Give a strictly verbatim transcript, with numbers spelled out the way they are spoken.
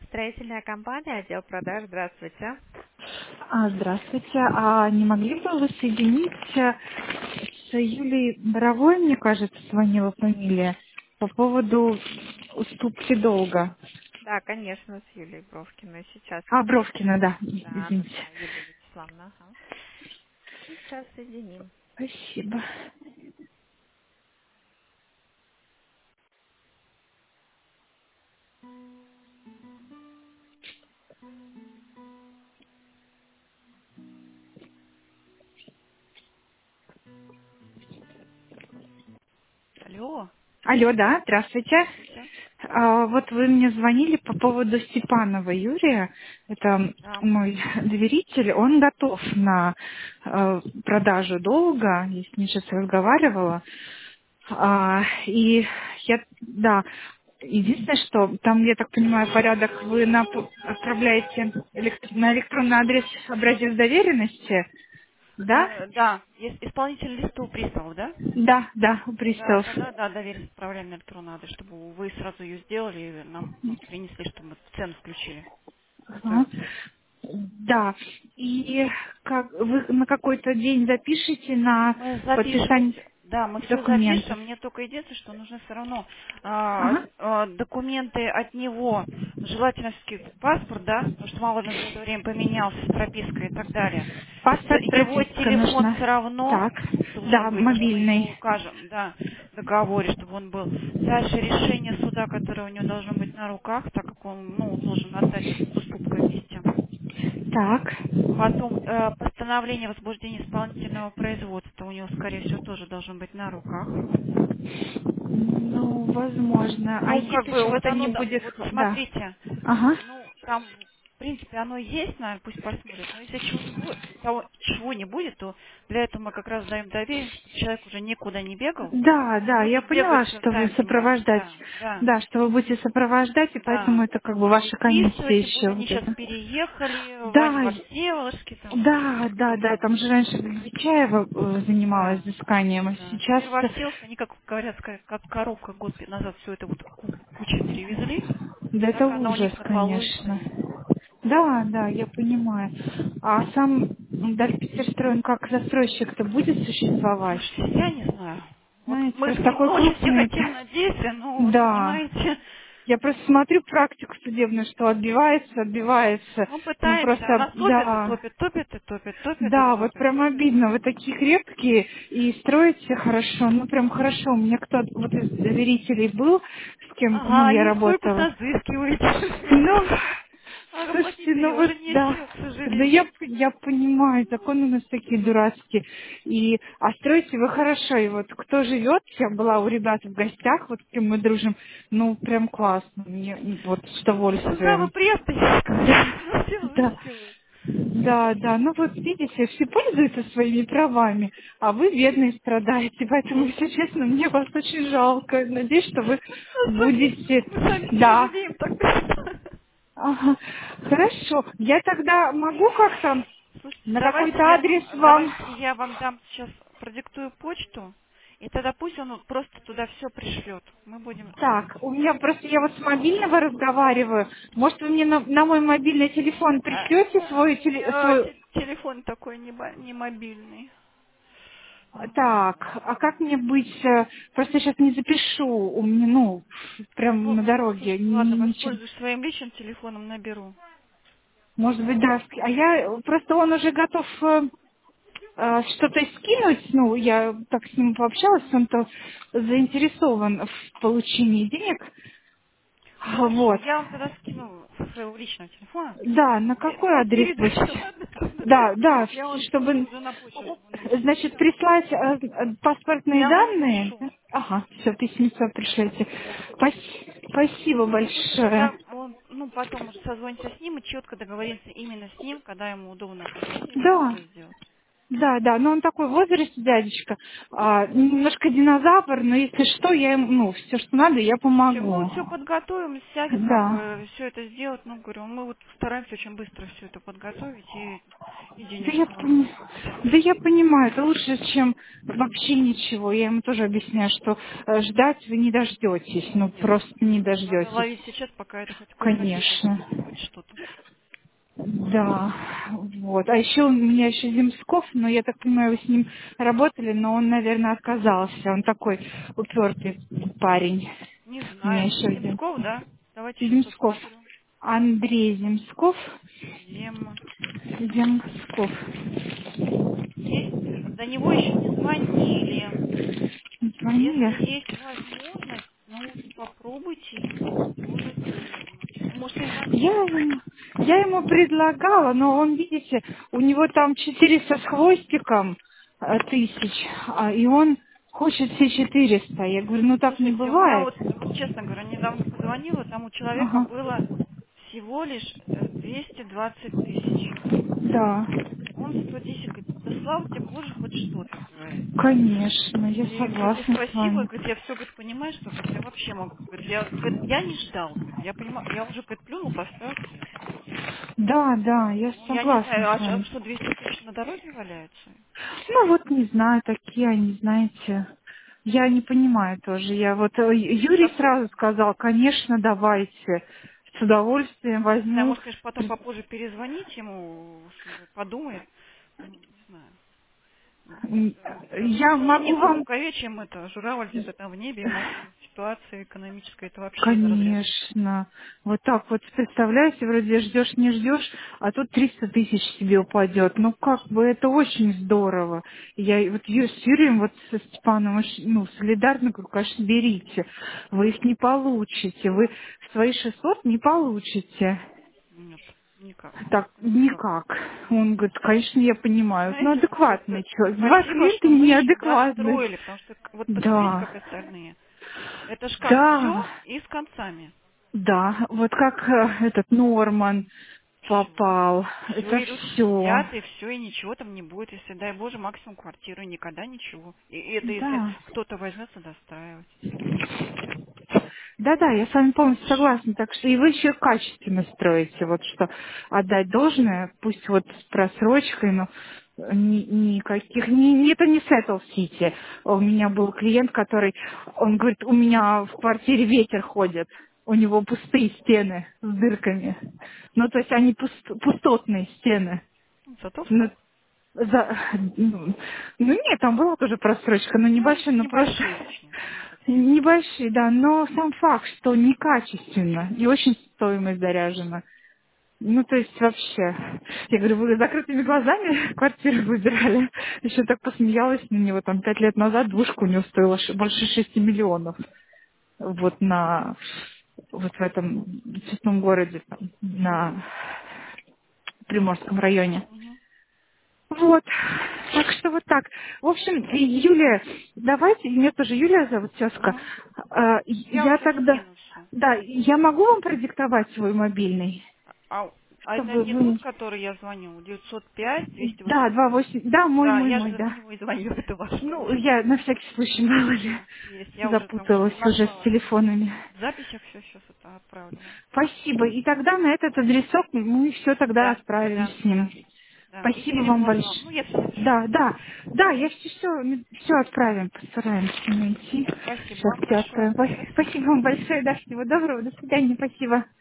Строительная компания, отдел продаж. Здравствуйте. А, здравствуйте. А не могли бы вы соединить э, с Юлией Боровой, мне кажется, звонила фамилия, по поводу уступки долга? Да, конечно, с Юлией Бровкиной. Сейчас. А, Бровкина, да, Да, да, извините. да, Юлия Вячеславовна. Ага. Сейчас соединим. Спасибо. Алло, Алло, да, здравствуйте. здравствуйте. А, вот вы мне звонили по поводу Степанова Юрия, это Да. мой доверитель, он готов на э, продажу долга, я с ним сейчас разговаривала. А, и я, да, единственное, что там, я так понимаю, порядок вы нап- отправляете элект- на электронный адрес образец доверенности, да? Э, да, есть исполнитель листа у приставов, да? Да, да, у Да, приставов. тогда, да, доверенность отправляем на электронный адрес, чтобы вы сразу ее сделали и нам ну, принесли, чтобы мы в цену включили. Ага. Стоимость. Да, и как вы на какой-то день запишите на Мы запишем, подписание всё- да, мы все документов. запишем. Мне только единственное, что нужны все равно а, Ага. а, документы от него, желательно всё-таки паспорт, да, потому что мало ли он за это время поменялся с пропиской и так далее. С- Паспорт, Его прописка телефон нужна. все равно Так, должен да, быть, что мы его мобильный. укажем, да, в договоре, чтобы он был. Дальше решение суда, которое у него должно быть на руках, так как он, ну, должен отдать с уступкой вместе. Так. Потом э, постановление о возбуждении исполнительного производства у него, скорее всего, тоже должно быть на руках. Ну, возможно. А Ну, как если бы, вот чего-то оно, не да, будет, вот да. смотрите, Ага. ну, там, в принципе, оно есть, наверное, пусть посмотрят, но если чего не будет, того, чего не будет, то для этого мы как раз даем доверие, чтобы человек уже никуда не бегал, Да, да, я будет бегать поняла, все что вы за ними, сопровождать. да, да, Да, что вы будете сопровождать, и поэтому да. это как бы ваша комиссия Выписывать, тем еще более они вот сейчас это. переехали в, Ань- Да, во и- Всеволожске, там, да, да, как да, бы, там же раньше Гречаева э, занималась да. взысканием, а Да. сейчас Теперь во э, Всеволожск, они, как говорят, ска- как коробка год назад все это вот ку- кучей перевезли, да, это так она у ужас, них на полу и конечно. стоит. Да, да, я понимаю. А сам Дальпетерстрой, он как застройщик-то будет существовать? Слушайте, я не знаю. Вот Знаете, мы, просто мы такой очень все крупный. хотим надеяться, но вы Да. понимаете, Я просто смотрю практику судебную, что отбивается, отбивается. мы Ну пытаемся, просто, она топит и да, топит, топит и топит, топит и да, вот топит. прям обидно. Вы такие крепкие и строите хорошо. Ну прям хорошо. У меня кто-то вот из доверителей был, с кем, ну, Ага, я и сколько работала. Ну, назыскиваете. А слушайте, оплатить-то ну ее вот уже не с да. чем, к Да я, сожалению. я понимаю, законы у нас такие дурацкие. И, а строите вы хорошо. И вот кто живет, я была у ребят в гостях, вот с кем мы дружим, ну прям классно. Мне вот с Всегда вы удовольствием. приятно Да, говорите. Ну, да, девушки вы. да, да. Ну вот видите, все пользуются своими правами, а вы бедные страдаете. Поэтому, если честно, мне вас очень жалко. Надеюсь, что вы Ну, смотри, будете. мы сами себя Да. жалеем так. Ага. Хорошо. Я тогда могу как-то Слушайте, на давайте какой-то я адрес вам, вам. давайте я вам дам сейчас, продиктую почту, и тогда пусть он просто туда все пришлет. Мы будем... Так, у меня просто я вот с мобильного разговариваю. Может, вы мне на, на мой мобильный телефон А, пришлете свой, теле- э, свой. те- телефон такой не, ба- не мобильный. Так, а как мне быть? э, Просто сейчас не запишу. У меня, ну, прям Ну, на дороге. слушайте, Ни- ладно, ни- ничего. воспользуюсь своим личным телефоном, наберу. Может быть, да. ск- А я просто он уже готов э, э, что-то скинуть. Ну, я так с ним пообщалась, он-то заинтересован в получении денег. Хорошо, Вот. я вам тогда скину со своего личного телефона. Да, на Пе- какой по- адрес бы? Передачу, ладно? Да, да, Я вам скину чтобы, уже на почту, чтобы вы написали. значит, прислать э, э, паспортные Я вам данные. напишу. Ага, все, письмецо пришлете. Да. Спас- Спасибо Слушайте, большое. я он, ну потом уже созвонимся с ним и четко договоримся именно с ним, когда ему удобно подойти, чтобы Да, все сделать. Да, да, но он такой в возрасте, дядечка, а, немножко динозавр, но если что, я ему, ну, все, что надо, я Слушайте, мы помогу. вот все подготовим, сядет как Да. бы все это сделать. Ну, говорю, мы вот стараемся очень быстро все это подготовить и, и Да я, денежку пони- выплатить. да я понимаю, это лучше, чем вообще ничего. Я ему тоже объясняю, что э, ждать вы не дождетесь, ну Нет, просто не надо дождетесь. ловить сейчас, пока это хоть, хоть надежда есть, Конечно. хоть что-то. Да, вот. А еще у меня еще Земсков, но я так понимаю, вы с ним работали, но он, наверное, отказался. Он такой упертый парень. Не У меня знаю. еще один. Земсков, да? Давайте сейчас Земсков. посмотрю. Андрей Земсков. Зем. Земсков. Есть, до него еще не звонили. Если Звонили? есть возможность, ну, попробуйте ему, тоже можно. Ну, может, и Я звонили. ему, я ему предлагала, но он, видите, у него там четыреста с хвостиком э, тысяч, а, и он хочет все четыреста. Я говорю, ну так не Слушайте, у меня бывает. вот, вот честно говоря, недавно позвонила, там у человека Ага, было всего лишь э, двести двадцать тысяч. да, Он сто десять, говорит, да слава тебе, Боже, хоть что-то, говорит. конечно, я И, говорит, и согласна с спасибо, вами. говорит, я все, говорит, понимаю, что, говорит, я вообще могу, говорит, я, говорит, я не ждал, говорит, я понимаю, я уже, говорит, плюнул, поставил все. Да, да, я Ну, я не согласна знаю, а, с ш- а вами. что, двести тысяч на дороге валяются? Ну вот не знаю, такие они, знаете, я не понимаю тоже. Я вот э, Юрий Как, сразу сказал, конечно, давайте, с удовольствием не знаю, возьму. может, конечно, потом попозже перезвонить ему, что подумает, ну, не знаю. М, Э, Я Сомнений могу нет в вам, рукаве, чем это, журавль где-то там в небе, ему ситуация экономическая, это вообще из разряда. конечно, вот так вот представляете, вроде ждешь, не ждешь, а тут триста тысяч тебе упадет. Ну как бы это очень здорово. Я и вот Ю- с Юрием, вот со Степаном, очень, ну, солидарно говорю, конечно, берите. Вы их не получите, вы свои шестьсот не получите. Нет, никак, Так, никак. никак. Он говорит, конечно, я понимаю. Ну, Знаете, адекватный просто человек. Два спасибо, клиента что мы еще неадекватные. достроили, потому что к- вот посмотрите, Да, как остальные. Это ж как да, все и с концами. да. Вот как э, этот Норман Все. попал. Все Это идут, все. сидят, и все, и ничего там не будет. Если, дай Боже, максимум квартиры, никогда ничего. И, и это если Да. кто-то возьмется достраивать. Да-да, я с вами полностью согласна. Так что и вы еще качественно строите. Вот что отдать должное, пусть вот с просрочкой, но ни- никаких, ни- это не Сеттл Сити. У меня был клиент, который, он говорит, у меня в квартире ветер ходит. У него пустые стены с дырками. Ну, то есть они пуст- пустотные стены. Ну, зато Ну, встал. за- ну, ну нет, там была тоже просрочка, но Ну, небольшая, но просто небольшие очень, не совсем. небольшие, да, но сам факт, что некачественно и очень стоимость заряжена. Ну, то есть вообще, я говорю, вы закрытыми глазами квартиру выбирали. Еще так посмеялась на него, там, пять лет назад двушка у него стоила ш- больше шести миллионов. Вот на, вот в этом цветном городе, там, на Приморском районе. Мгм. Вот. Так что вот так. В общем, Юлия, давайте, меня тоже Юлия зовут, тезка. Мгм. А, Я Я уже тогда, скину все. да, я могу вам продиктовать свой мобильный? А, а это Чтобы не тот, вы... который я звоню, девятьсот пять двести Да, два восемнадцать. восемь. Да, мой, Да, мой, я мой, же на да. него и звоню, это ваш, Ну, конечно. я на всякий случай, мало ли, Все, есть. Я уже там запуталась уже с нашла телефонами. в записях, все сейчас это отправлю вам. Спасибо. И тогда на этот адресок мы все тогда Да, отправим да, с ним. да, да. И Спасибо вам телефоны вам. Ну, большое. я все напишу. Да, да, да, я все, все, все отправим, постараемся найти. Спасибо Сейчас вам все большое. отправим. Спа- До Спасибо свидания. вам большое, да, всего доброго, до свидания, спасибо.